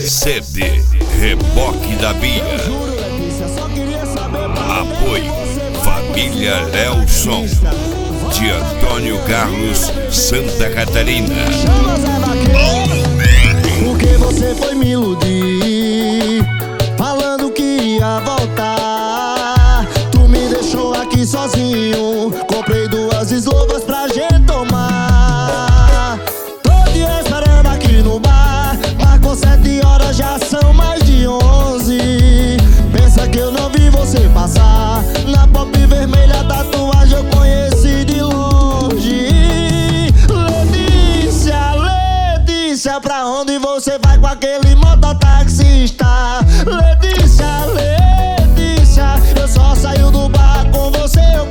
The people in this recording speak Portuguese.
CD Reboque da Bia. Apoio Família Lelson de Antônio Carlos, Santa Catarina. Porque você foi me iludir, falando que ia voltar. Tu me deixou aqui sozinho, comprei 2 eslovas pra gente tomar. Tô te esperando aqui no bar, marcou 7 horas, já são mais de 11. Pensa que eu não vi você passar, na pop vermelha tatuagem eu conheci de longe. Letícia, pra onde você vai com aquele mototaxista? Letícia, eu só saio do bar com você